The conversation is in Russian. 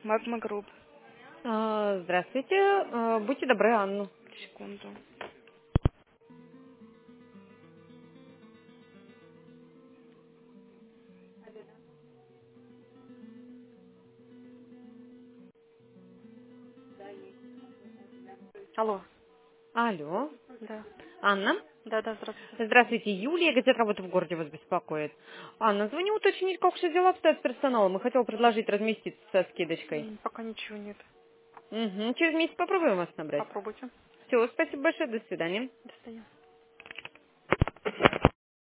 Магма Групп. Здравствуйте. Будьте добры, Анну. Секунду. Алло. Алло. Да. Анна? Да, здравствуйте. Здравствуйте, Юлия, газета «Работа в городе» вас беспокоит. Анна, звоню уточнить, как все дела обстоят с персоналом. Мы хотел предложить разместиться со скидочкой. Пока ничего нет. Угу. Через месяц попробуем вас набрать. Попробуйте. Все, спасибо большое, до свидания. До свидания.